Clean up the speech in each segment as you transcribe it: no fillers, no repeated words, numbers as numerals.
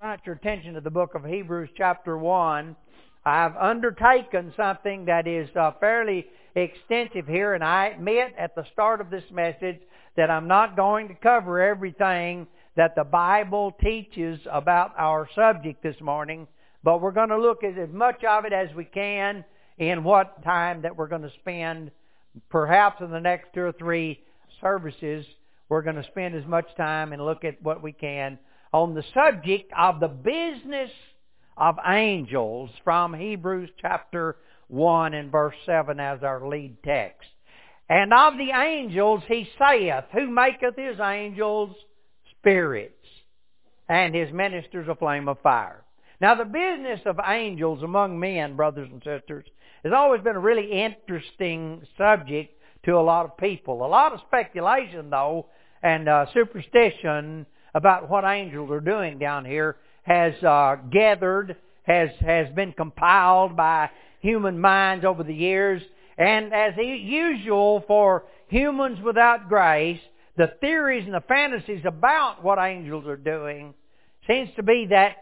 Turn your attention to the book of Hebrews chapter 1. I've undertaken something that is fairly extensive here, and I admit at the start of this message that I'm not going to cover everything that the Bible teaches about our subject this morning, but we're going to look at as much of it as we can in what time that we're going to spend. Perhaps in the next 2 or 3 services, we're going to spend as much time and look at what we can on the subject of the business of angels from Hebrews chapter 1 and verse 7 as our lead text. And of the angels he saith, who maketh his angels spirits, and his ministers a flame of fire. Now the business of angels among men, brothers and sisters, has always been a really interesting subject to a lot of people. A lot of speculation, though, and superstition about what angels are doing down here has gathered, has been compiled by human minds over the years. And as usual for humans without grace, the theories and the fantasies about what angels are doing seems to be that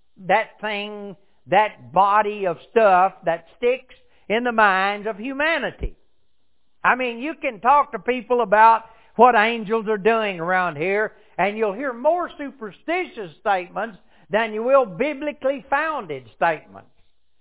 thing, that body of stuff that sticks in the minds of humanity. I mean, you can talk to people about what angels are doing around here, and you'll hear more superstitious statements than you will biblically founded statements.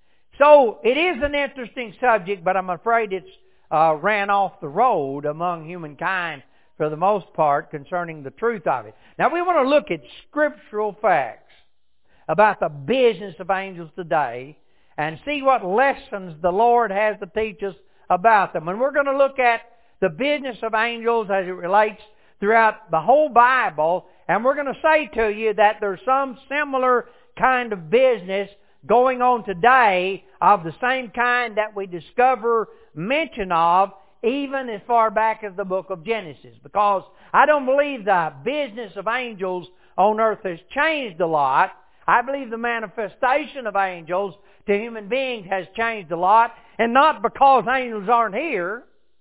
So it is an interesting subject, but I'm afraid it's ran off the road among humankind for the most part concerning the truth of it. Now we want to look at scriptural facts about the business of angels today and see what lessons the Lord has to teach us about them. And we're going to look at the business of angels as it relates throughout the whole Bible, and we're going to say to you that there's some similar kind of business going on today of the same kind that we discover mention of even as far back as the book of Genesis. Because I don't believe the business of angels on earth has changed a lot. I believe the manifestation of angels to human beings has changed a lot, and not because angels aren't here,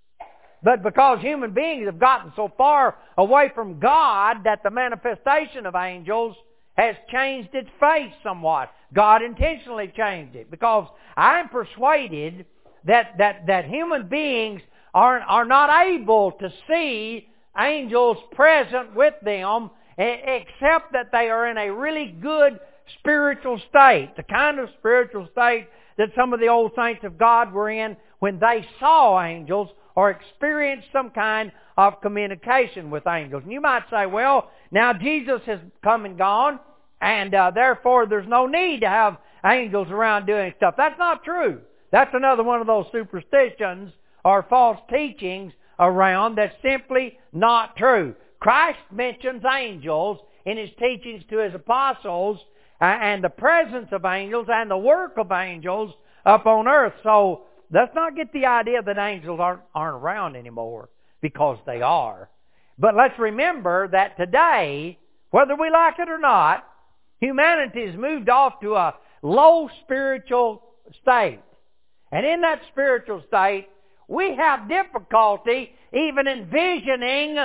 but because human beings have gotten so far away from God that the manifestation of angels has changed its face somewhat. God intentionally changed it, because I'm persuaded that human beings are not able to see angels present with them except that they are in a really good spiritual state, the kind of spiritual state that some of the old saints of God were in when they saw angels or experienced some kind of communication with angels. And you might say, well, now Jesus has come and gone, and therefore there's no need to have angels around doing stuff. That's not true. That's another one of those superstitions or false teachings around that's simply not true. Christ mentions angels in His teachings to His apostles, and the presence of angels and the work of angels up on earth. So let's not get the idea that angels aren't around anymore, because they are. But let's remember that today, whether we like it or not, humanity has moved off to a low spiritual state. And in that spiritual state, we have difficulty even envisioning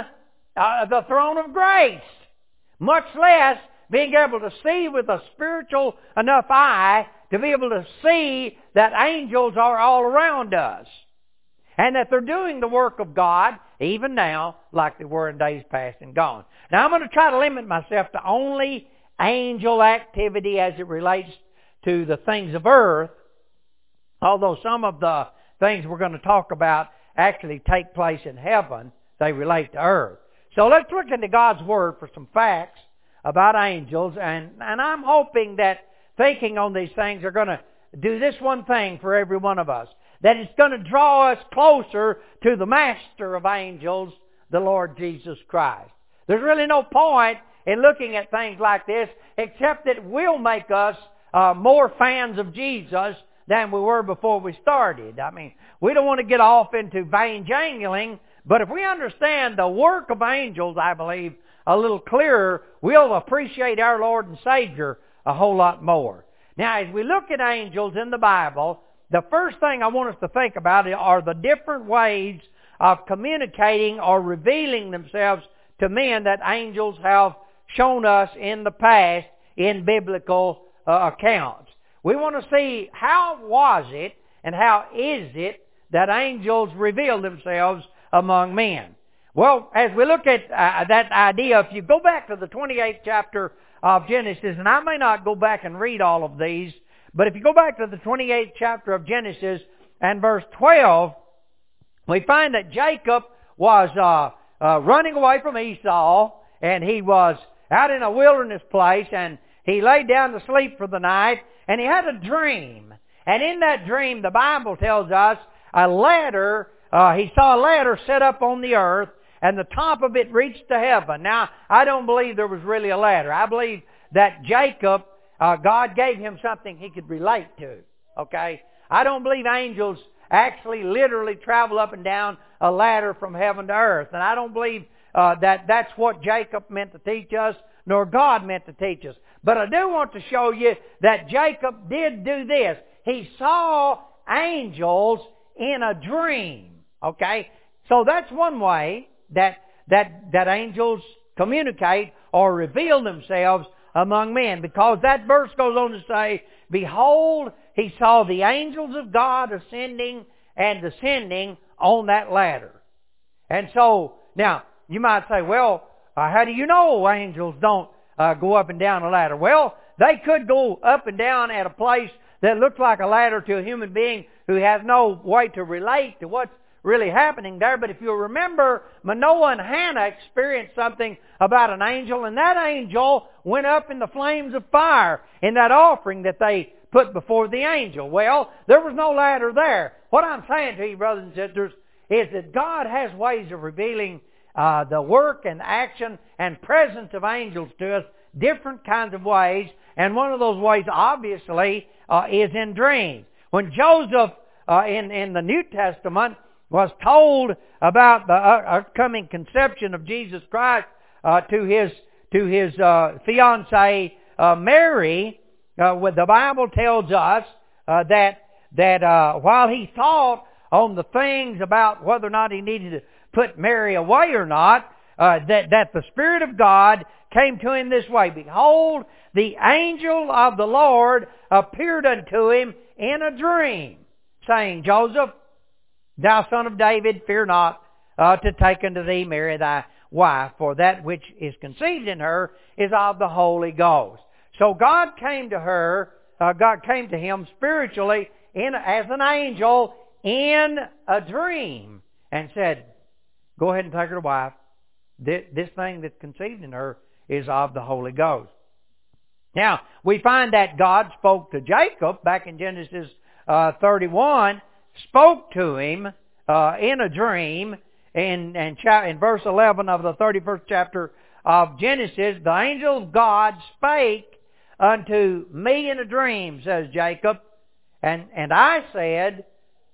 the throne of grace, much less being able to see with a spiritual enough eye to be able to see that angels are all around us, and that they're doing the work of God even now like they were in days past and gone. Now I'm going to try to limit myself to only angel activity as it relates to the things of earth, although some of the things we're going to talk about actually take place in heaven. They relate to earth. So let's look into God's Word for some facts about angels, and I'm hoping that thinking on these things are going to do this one thing for every one of us, that it's going to draw us closer to the master of angels, the Lord Jesus Christ. There's really no point in looking at things like this except that it will make us more fans of Jesus than we were before we started. I mean, we don't want to get off into vain jangling, but if we understand the work of angels, I believe, a little clearer, we'll appreciate our Lord and Savior a whole lot more. Now, as we look at angels in the Bible, the first thing I want us to think about are the different ways of communicating or revealing themselves to men that angels have shown us in the past in biblical accounts. We want to see how was it and how is it that angels reveal themselves among men. Well, as we look at that idea, if you go back to the 28th chapter of Genesis, and I may not go back and read all of these, but if you go back to the 28th chapter of Genesis and verse 12, we find that Jacob was running away from Esau, and he was out in a wilderness place, and he laid down to sleep for the night, and he had a dream. And in that dream, the Bible tells us a ladder, he saw a ladder set up on the earth, and the top of it reached to heaven. Now, I don't believe there was really a ladder. I believe that Jacob, God gave him something he could relate to. Okay? I don't believe angels actually literally travel up and down a ladder from heaven to earth. And I don't believe that that's what Jacob meant to teach us, nor God meant to teach us. But I do want to show you that Jacob did do this. He saw angels in a dream. Okay? So that's one way that angels communicate or reveal themselves among men. Because that verse goes on to say, behold, he saw the angels of God ascending and descending on that ladder. And so, now, you might say, well, how do you know angels don't go up and down a ladder? Well, they could go up and down at a place that looks like a ladder to a human being who has no way to relate to what's really happening there. But if you'll remember, Manoah and Hannah experienced something about an angel, and that angel went up in the flames of fire in that offering that they put before the angel. Well, there was no ladder there. What I'm saying to you, brothers and sisters, is that God has ways of revealing the work and action and presence of angels to us different kinds of ways, and one of those ways, obviously, is in dreams. When Joseph, in the New Testament, was told about the upcoming conception of Jesus Christ to his fiancée Mary, the Bible tells us that while he thought on the things about whether or not he needed to put Mary away or not, that the Spirit of God came to him this way. Behold, the angel of the Lord appeared unto him in a dream, saying, Joseph, thou son of David, fear not to take unto thee Mary thy wife, for that which is conceived in her is of the Holy Ghost. So God came to her, God came to him spiritually as an angel in a dream and said, go ahead and take her to wife. This thing that's conceived in her is of the Holy Ghost. Now, we find that God spoke to Jacob back in Genesis 31, spoke to him in a dream in verse 11 of the 31st chapter of Genesis. The angel of God spake unto me in a dream, says Jacob, and I said,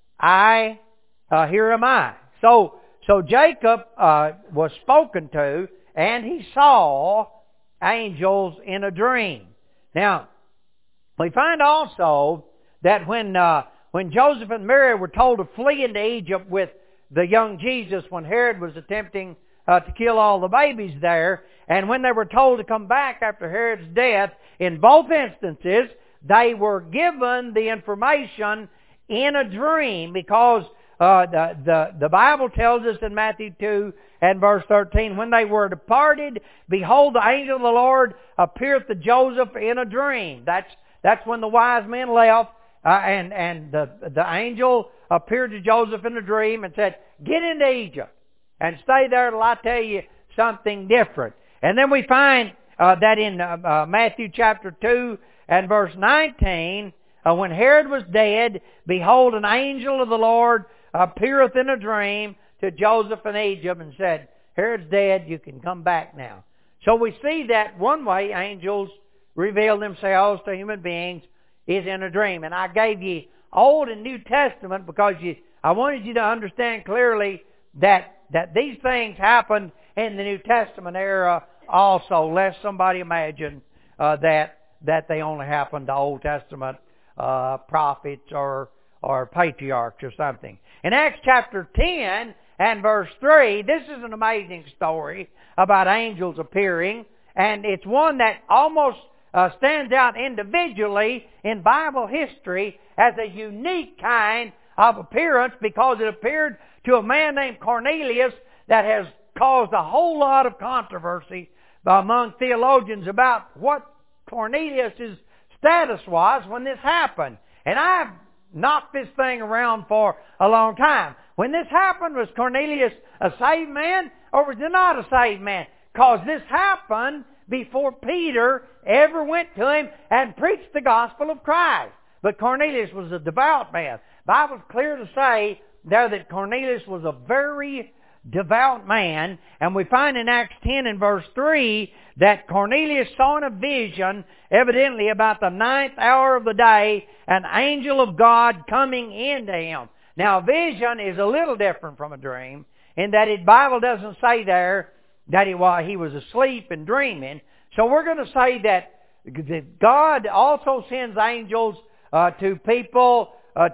here am I. So Jacob was spoken to, and he saw angels in a dream. Now, we find also that when Joseph and Mary were told to flee into Egypt with the young Jesus, when Herod was attempting to kill all the babies there, and when they were told to come back after Herod's death, in both instances, they were given the information in a dream, because the Bible tells us in Matthew 2 and verse 13, when they were departed, behold, the angel of the Lord appeared to Joseph in a dream. That's when the wise men left, and the angel appeared to Joseph in a dream and said, get into Egypt and stay there till I tell you something different. And then we find that in Matthew chapter 2 and verse 19, when Herod was dead, behold, an angel of the Lord appeareth in a dream to Joseph in Egypt and said, Herod's dead, you can come back now. So we see that one way angels reveal themselves to human beings is in a dream. And I gave you Old and New Testament because I wanted you to understand clearly that these things happened in the New Testament era also, lest somebody imagine that they only happened to Old Testament prophets or patriarchs or something. In Acts chapter 10 and verse 3, this is an amazing story about angels appearing, and it's one that almost stands out individually in Bible history as a unique kind of appearance because it appeared to a man named Cornelius that has caused a whole lot of controversy among theologians about what Cornelius' status was when this happened. And I've knocked this thing around for a long time. When this happened, was Cornelius a saved man or was he not a saved man? Because this happened before Peter ever went to him and preached the gospel of Christ. But Cornelius was a devout man. The Bible's clear to say there that Cornelius was a very devout man, and we find in Acts 10 and verse 3 that Cornelius saw in a vision, evidently about the 9th hour of the day, an angel of God coming into him. Now, a vision is a little different from a dream in that the Bible doesn't say there that he was asleep and dreaming. So we're going to say that God also sends angels to people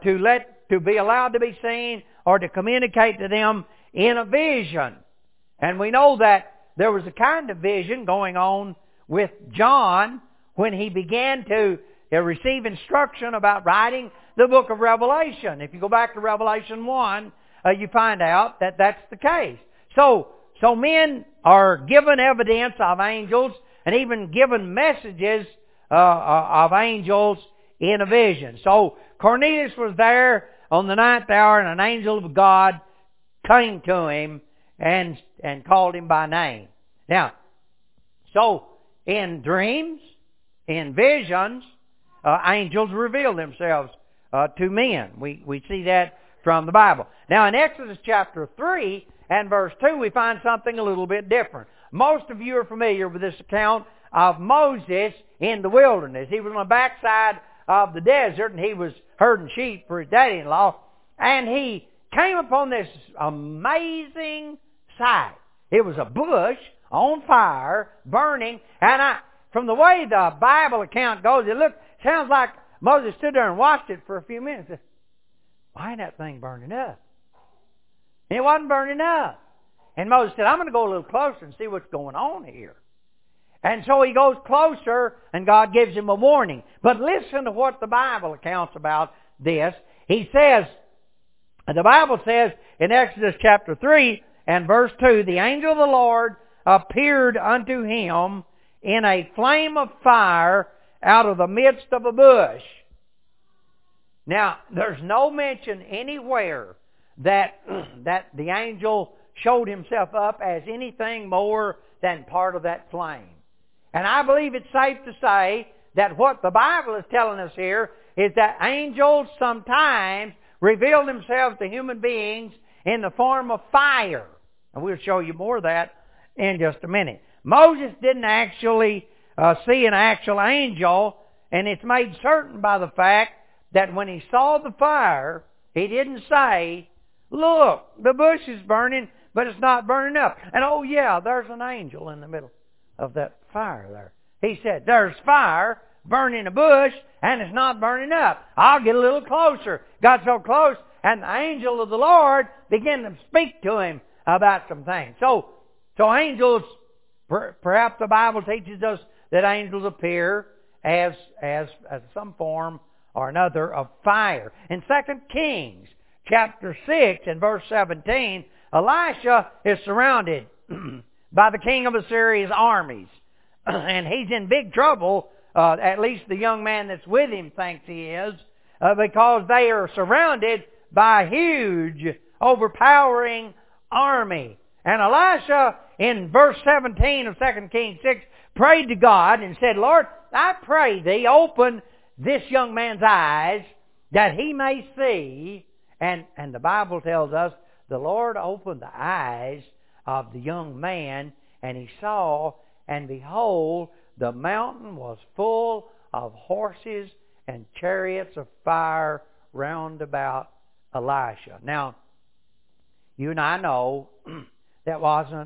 to be allowed to be seen or to communicate to them in a vision. And we know that there was a kind of vision going on with John when he began to receive instruction about writing the book of Revelation. If you go back to Revelation 1, you find out that that's the case. So men are given evidence of angels and even given messages of angels in a vision. So Cornelius was there on the 9th hour, and an angel of God came to him and called him by name. Now, so in dreams, in visions, angels reveal themselves to men. We see that from the Bible. Now, in Exodus chapter 3 and verse 2, we find something a little bit different. Most of you are familiar with this account of Moses in the wilderness. He was on the backside of the desert, and he was herding sheep for his daddy-in-law, and he came upon this amazing sight. It was a bush on fire, burning, and from the way the Bible account goes, sounds like Moses stood there and watched it for a few minutes. Why ain't that thing burning up? And it wasn't burning up. And Moses said, I'm going to go a little closer and see what's going on here. And so he goes closer, and God gives him a warning. But listen to what the Bible accounts about this. He says, the Bible says in Exodus chapter 3 and verse 2, the angel of the Lord appeared unto him in a flame of fire out of the midst of a bush. Now, there's no mention anywhere that the angel showed himself up as anything more than part of that flame. And I believe it's safe to say that what the Bible is telling us here is that angels sometimes reveal themselves to human beings in the form of fire. And we'll show you more of that in just a minute. Moses didn't actually see an actual angel, and it's made certain by the fact that when he saw the fire, he didn't say, look, the bush is burning, but it's not burning up. And oh yeah, there's an angel in the middle of that fire there. He said, there's fire burning a bush, and it's not burning up. I'll get a little closer. Got so close, and the angel of the Lord began to speak to him about some things. So angels, perhaps the Bible teaches us that angels appear as some form or another of fire. In 2 Kings chapter 6 and verse 17, Elisha is surrounded by the king of Assyria's armies. And he's in big trouble, at least the young man that's with him thinks he is, because they are surrounded by a huge, overpowering army. And Elisha, in verse 17 of 2 Kings 6, prayed to God and said, Lord, I pray Thee, open this young man's eyes that he may see. And the Bible tells us the Lord opened the eyes of the young man, and he saw, and behold, the mountain was full of horses and chariots of fire round about Elisha. Now, you and I know that wasn't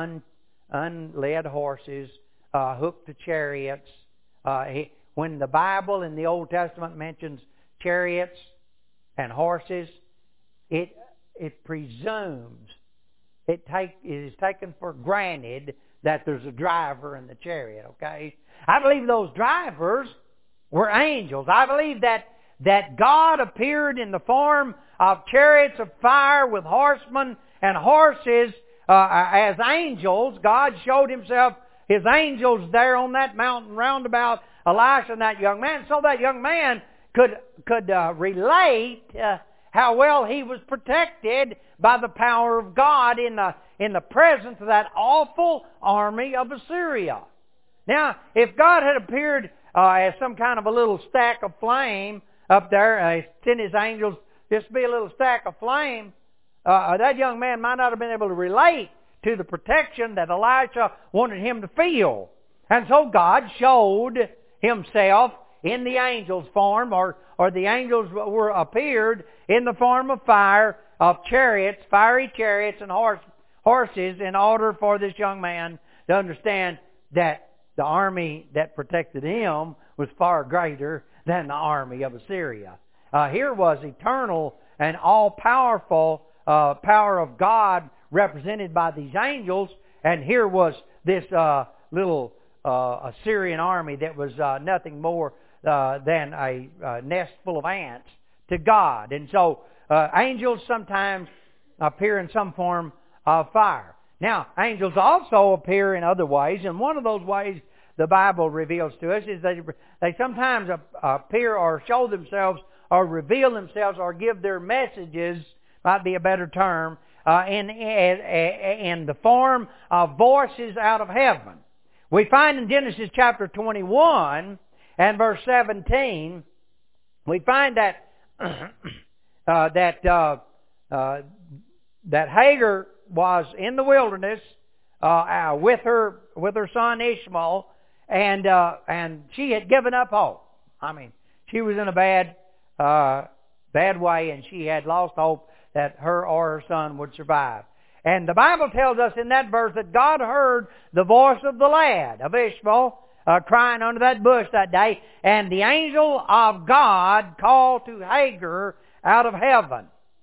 unled horses, hooked to chariots. When the Bible in the Old Testament mentions chariots and horses, it presumes, it is taken for granted that there's a driver in the chariot, okay? I believe those drivers were angels. I believe that God appeared in the form of chariots of fire with horsemen and horses as angels. God showed Himself, His angels there on that mountain round about Elisha and that young man. So that young man could relate how well he was protected by the power of God in the presence of that awful army of Assyria. Now, if God had appeared as some kind of a little stack of flame up there, sent His angels just be a little stack of flame, that young man might not have been able to relate to the protection that Elisha wanted him to feel. And so God showed Himself in the angel's form, or the angels appeared in the form of fire, of chariots, fiery chariots and horses, in order for this young man to understand that the army that protected him was far greater than the army of Assyria. Here was eternal and all-powerful power of God represented by these angels, and here was this little Assyrian army that was nothing more than a nest full of ants to God. And so angels sometimes appear in some form of fire. Now, angels also appear in other ways, and one of those ways the Bible reveals to us is they sometimes appear or show themselves or reveal themselves or give their messages, might be a better term, in the form of voices out of heaven. We find in Genesis chapter 21 and verse 17, we find that that Hagar was in the wilderness with her son Ishmael, and she had given up hope. I mean, she was in a bad way, and she had lost hope that her or her son would survive. And the Bible tells us in that verse that God heard the voice of the lad, of Ishmael, crying under that bush that day, and the angel of God called to Hagar out of heaven.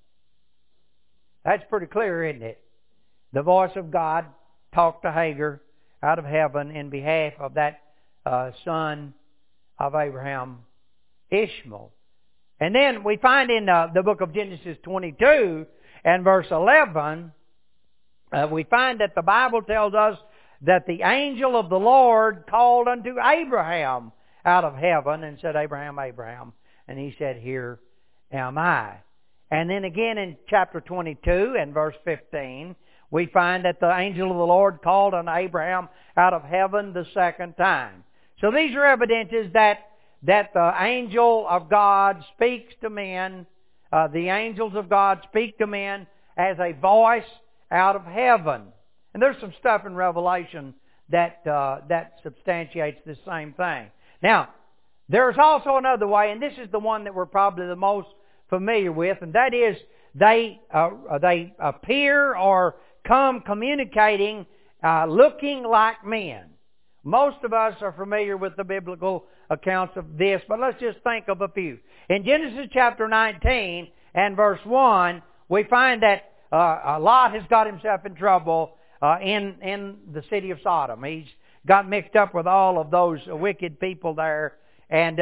That's pretty clear, isn't it? The voice of God talked to Hagar out of heaven in behalf of that son of Abraham, Ishmael. And then we find in the book of Genesis 22 and verse 11, we find that the Bible tells us that the angel of the Lord called unto Abraham out of heaven and said, Abraham, Abraham. And he said, Here am I. And then again in chapter 22 and verse 15, we find that the angel of the Lord called on Abraham out of heaven the second time. So these are evidences that the angel of God speaks to men. The angels of God speak to men as a voice out of heaven. And there's some stuff in Revelation that substantiates this same thing. Now, there's also another way, and this is the one that we're probably the most familiar with, and that is they appear or come communicating looking like men. Most of us are familiar with the biblical accounts of this, but let's just think of a few. In Genesis chapter 19 and verse 1, we find that Lot has got himself in trouble in the city of Sodom. He's got mixed up with all of those wicked people there, and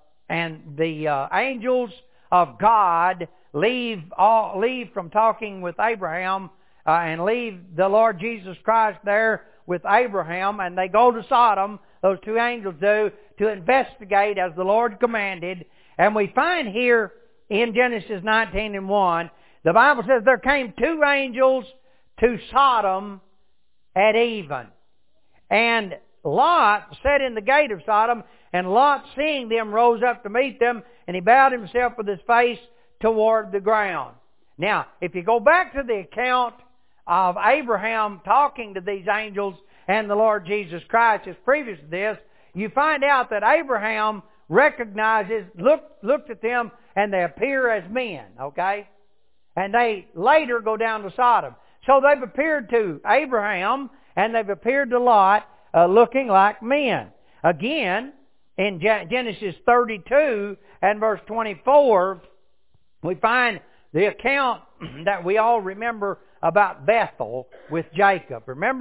the angels of God leave from talking with Abraham and leave the Lord Jesus Christ there with Abraham, and they go to Sodom, those two angels do, to investigate as the Lord commanded. And we find here in Genesis 19 and 1, the Bible says there came two angels to Sodom at even. And Lot sat in the gate of Sodom, and Lot, seeing them, rose up to meet them, and he bowed himself with his face toward the ground. Now, if you go back to the account of Abraham talking to these angels and the Lord Jesus Christ as previous to this, you find out that Abraham recognizes, looked at them, and they appear as men, okay? And they later go down to Sodom. So they've appeared to Abraham, and they've appeared to Lot, looking like men. Again, in Genesis 32 and verse 24, we find the account that we all remember about Bethel with Jacob. Remember,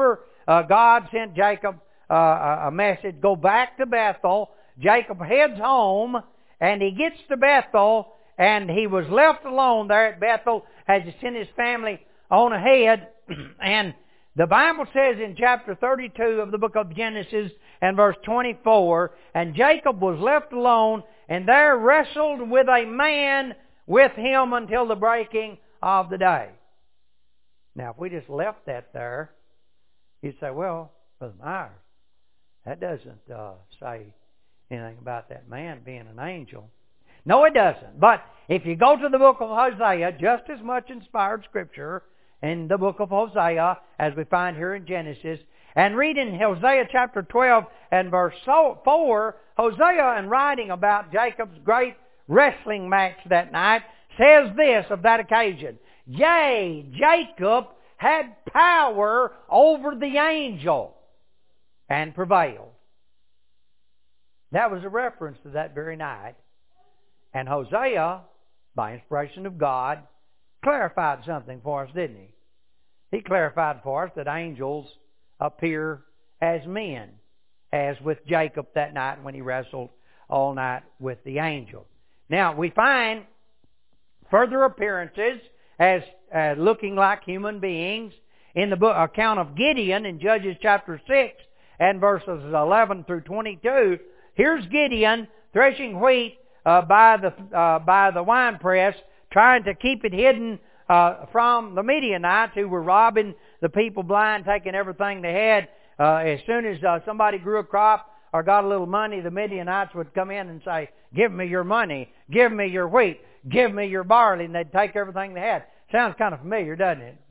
God sent Jacob a message, go back to Bethel. Jacob heads home, and he gets to Bethel, and he was left alone there at Bethel as he sent his family on ahead. And the Bible says in chapter 32 of the book of Genesis and verse 24, and Jacob was left alone, and there wrestled with a man with him until the breaking of the day. Now, if we just left that there, you'd say, well, Brother Myers, that doesn't say anything about that man being an angel. No, it doesn't. But if you go to the book of Hosea, just as much inspired scripture in the book of Hosea as we find here in Genesis, and read in Hosea chapter 12 and verse 4, Hosea, in writing about Jacob's great wrestling match that night, says this of that occasion, yea, Jacob had power over the angel and prevailed. That was a reference to that very night. And Hosea, by inspiration of God, clarified something for us, didn't he? He clarified for us that angels appear as men, as with Jacob that night when he wrestled all night with the angel. Now, we find further appearances as looking like human beings in the book account of Gideon in Judges chapter 6 and verses 11 through 22. Here's Gideon threshing wheat by the winepress, trying to keep it hidden from the Midianites who were robbing the people blind, taking everything they had. As soon as somebody grew a crop or got a little money, the Midianites would come in and say, give me your money, give me your wheat, give me your barley, and they'd take everything they had. Sounds kind of familiar, doesn't it?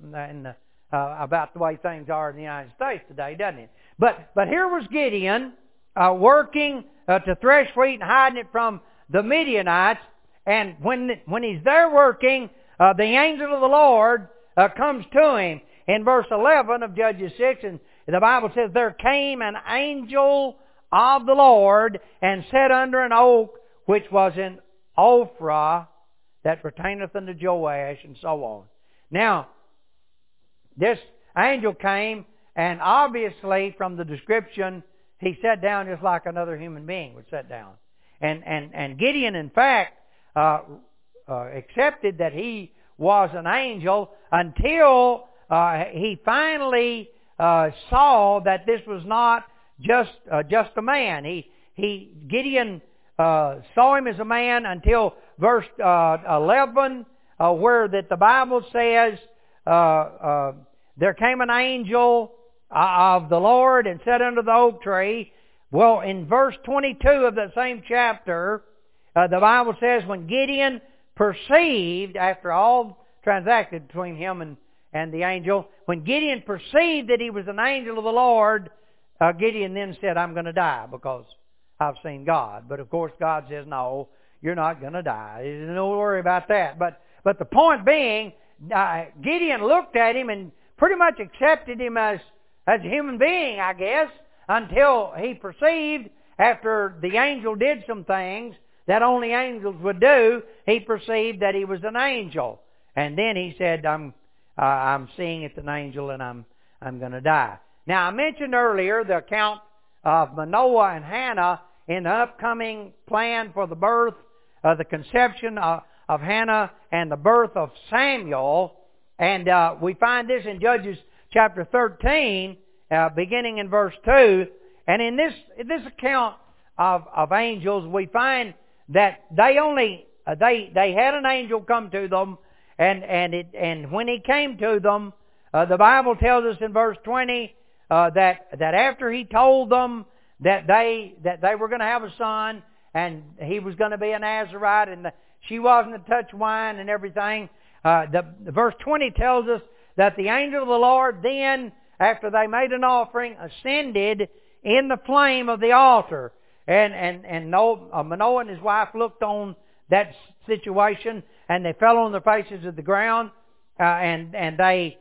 About the way things are in the United States today, doesn't it? But here was Gideon working to thresh wheat and hiding it from the Midianites, and when he's there working, the angel of the Lord comes to him. In verse 11 of Judges 6, and the Bible says, there came an angel of the Lord and sat under an oak which was in Ophrah that pertaineth unto Joash, and so on. Now, this angel came, and obviously from the description, he sat down just like another human being would sit down. And Gideon, in fact, accepted that he was an angel until he finally saw that this was not just a man. Gideon saw him as a man until verse 11, where that the Bible says, there came an angel of the Lord and sat under the oak tree. Well, in verse 22 of that same chapter, the Bible says, when Gideon perceived, after all transacted between him and the angel, when Gideon perceived that he was an angel of the Lord, Gideon then said, I'm going to die because I've seen God. But of course God says, no, you're not going to die. Don't worry about that. But the point being, Gideon looked at him and pretty much accepted him as a human being, I guess, until he perceived, after the angel did some things that only angels would do, he perceived that he was an angel. And then he said, I'm seeing it's an angel and I'm going to die. Now, I mentioned earlier the account of Manoah and Hannah in the upcoming plan for the birth, the conception of Hannah and the birth of Samuel. And we find this in Judges chapter 13, beginning in verse 2. And in this account of angels, we find that they had an angel come to them, and when he came to them, the Bible tells us in verse 20 that after he told them that they were going to have a son, and he was going to be a Nazirite, and she wasn't to touch wine and everything. The verse 20 tells us that the angel of the Lord then, after they made an offering, ascended in the flame of the altar. And Manoah and his wife looked on that situation, and they fell on their faces to the ground, and they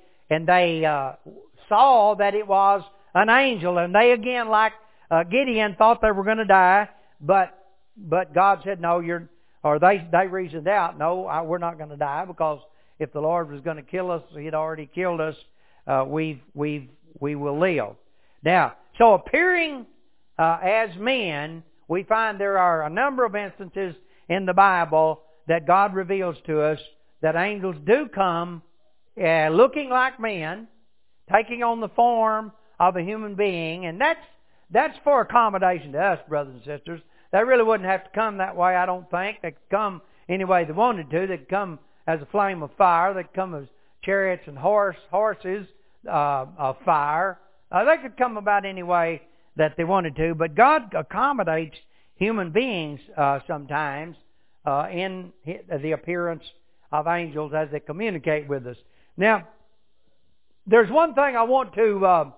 saw that it was an angel. And they again, like Gideon, thought they were going to die, but God said, no, they reasoned out, no, we're not going to die, because if the Lord was going to kill us, He'd already killed us. We will live. Now, so appearing as men, we find there are a number of instances in the Bible that God reveals to us that angels do come looking like men, taking on the form of a human being, and that's for accommodation to us, brothers and sisters. They really wouldn't have to come that way, I don't think. They could come any way they wanted to. They could come as a flame of fire. They could come as chariots and horses of fire. They could come about any way that they wanted to, but God accommodates human beings sometimes in the appearance of angels as they communicate with us. Now, there's one thing I want to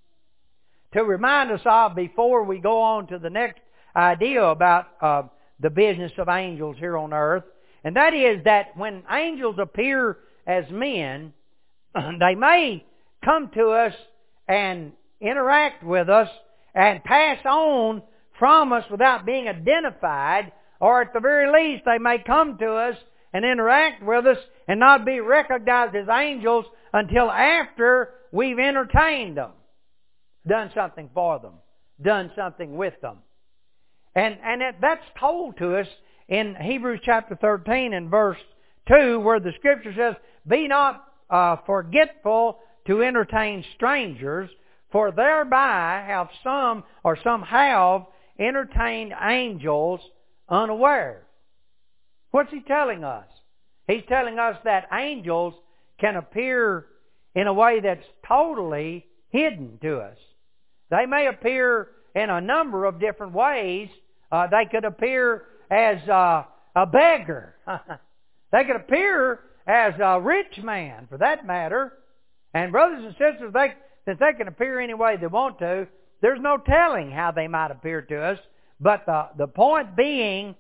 remind us of before we go on to the next idea about the business of angels here on earth, and that is that when angels appear as men, they may come to us and interact with us and pass on from us without being identified, or at the very least they may come to us and interact with us and not be recognized as angels until after we've entertained them, done something for them, done something with them. And that's told to us in Hebrews chapter 13 and verse 2, where the Scripture says, "Be not forgetful to entertain strangers, for thereby have some have entertained angels unaware." What's he telling us? He's telling us that angels can appear in a way that's totally hidden to us. They may appear in a number of different ways. They could appear as a beggar. They could appear as a rich man, for that matter. And brothers and sisters, since they can appear any way they want to, there's no telling how they might appear to us. But the point being,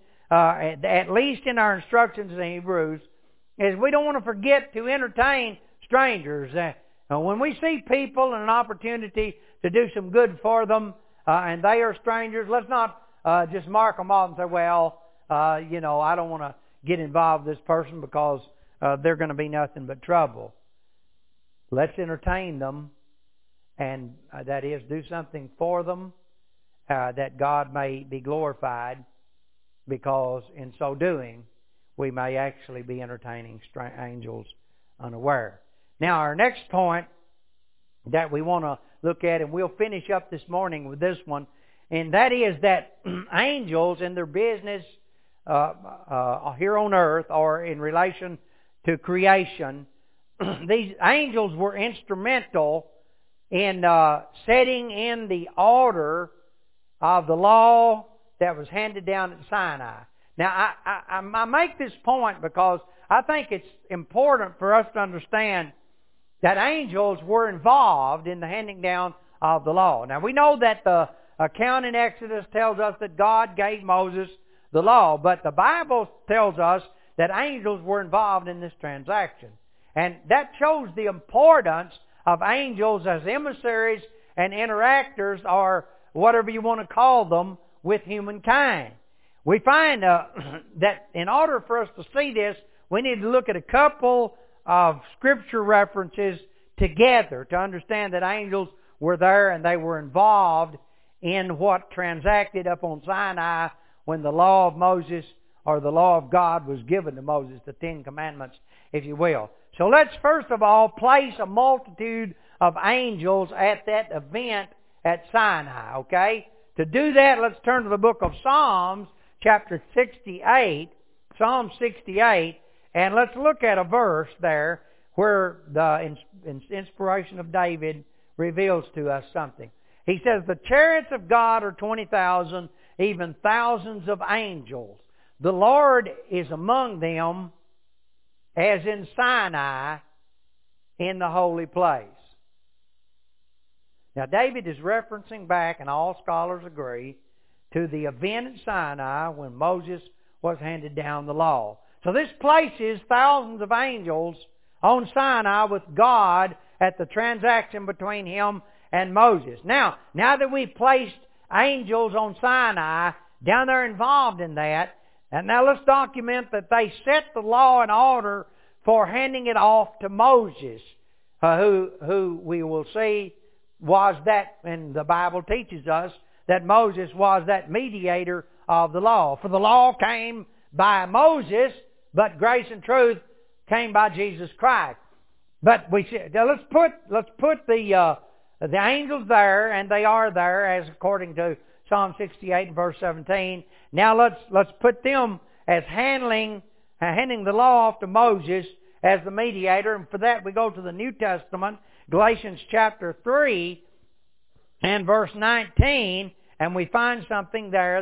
at least in our instructions in Hebrews, is we don't want to forget to entertain strangers. When we see people and an opportunity to do some good for them, and they are strangers, let's not just mark them off and say, well, I don't want to get involved with this person because they're going to be nothing but trouble. Let's entertain them, and that is, do something for them that God may be glorified, because in so doing, we may actually be entertaining angels unaware. Now, our next point that we want to look at, and we'll finish up this morning with this one, and that is that angels in their business here on earth, or in relation to creation, these angels were instrumental in setting in the order of the law that was handed down at Sinai. Now, I make this point because I think it's important for us to understand that angels were involved in the handing down of the law. Now, we know that the account in Exodus tells us that God gave Moses the law, but the Bible tells us that angels were involved in this transaction. And that shows the importance of angels as emissaries and interactors, or whatever you want to call them, with humankind. We find that in order for us to see this, we need to look at a couple of Scripture references together to understand that angels were there and they were involved in what transacted up on Sinai when the law of Moses, or the law of God, was given to Moses, the Ten Commandments, if you will. So let's first of all place a multitude of angels at that event at Sinai, okay? To do that, let's turn to the book of Psalms, chapter 68, Psalm 68, and let's look at a verse there where the inspiration of David reveals to us something. He says, "The chariots of God are 20,000, even thousands of angels. The Lord is among them, as in Sinai, in the holy place." Now, David is referencing back, and all scholars agree, to the event at Sinai when Moses was handed down the law. So this places thousands of angels on Sinai with God at the transaction between him and Moses. Now that we've placed angels on Sinai, down there involved in that, and now let's document that they set the law in order for handing it off to Moses, who we will see was that, and the Bible teaches us that Moses was that mediator of the law. For the law came by Moses, but grace and truth came by Jesus Christ. But we now let's put the angels there, and they are there as according to Psalm 68 and verse 17. Now let's put them as handing the law off to Moses as the mediator, and for that we go to the New Testament, Galatians chapter 3 and verse 19, and we find something there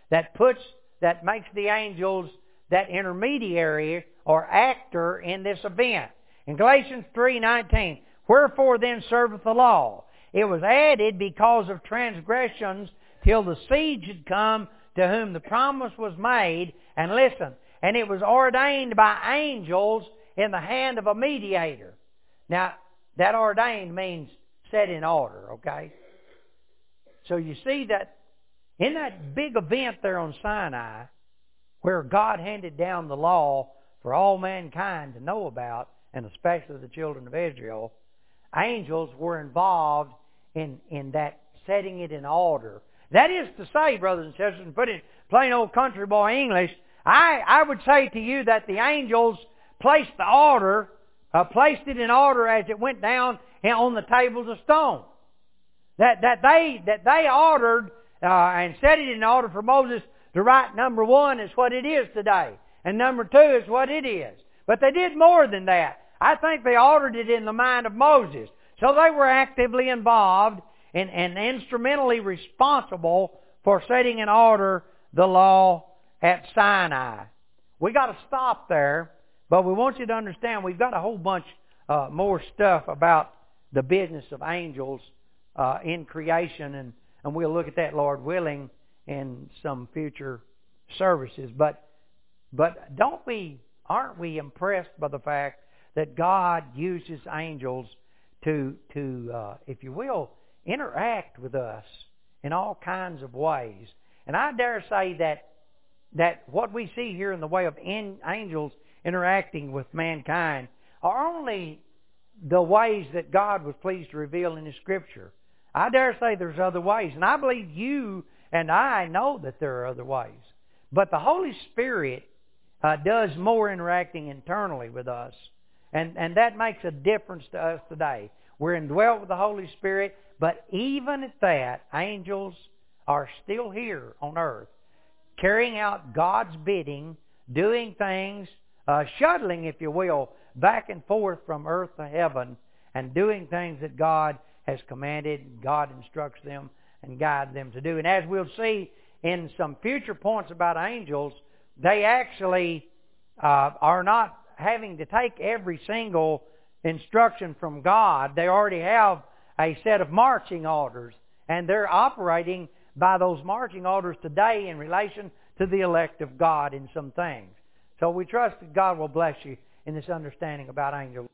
that makes the angels that intermediary or actor in this event. In Galatians 3:19, wherefore then serveth the law? It was added because of transgressions till the seed should come to whom the promise was made. And listen, and it was ordained by angels in the hand of a mediator. Now, that ordained means set in order, okay? So you see that in that big event there on Sinai, where God handed down the law for all mankind to know about, and especially the children of Israel, angels were involved in that setting it in order. That is to say, brothers and sisters, and put it in plain old country boy English, I would say to you that the angels placed it in order as it went down on the tables of stone. That they ordered and set it in order for Moses to write. Number one is what it is today, and number two is what it is. But they did more than that. I think they ordered it in the mind of Moses. So they were actively involved and instrumentally responsible for setting in order the law at Sinai. We got to stop there, but we want you to understand we've got a whole bunch more stuff about the business of angels in creation, and we'll look at that, Lord willing, in some future services. But aren't we impressed by the fact that God uses angels to if you will, interact with us in all kinds of ways? And I dare say that what we see here in the way of angels interacting with mankind are only the ways that God was pleased to reveal in His Scripture. I dare say there's other ways, and I believe you and I know that there are other ways. But the Holy Spirit does more interacting internally with us, and that makes a difference to us today. We're indwelt with the Holy Spirit, but even at that, angels are still here on earth, carrying out God's bidding, doing things, shuttling, if you will, back and forth from earth to heaven, and doing things that God has commanded, God instructs them and guides them to do. And as we'll see in some future points about angels, they actually are not having to take every single instruction from God. They already have a set of marching orders, and they're operating by those marching orders today in relation to the elect of God in some things. So we trust that God will bless you in this understanding about angels.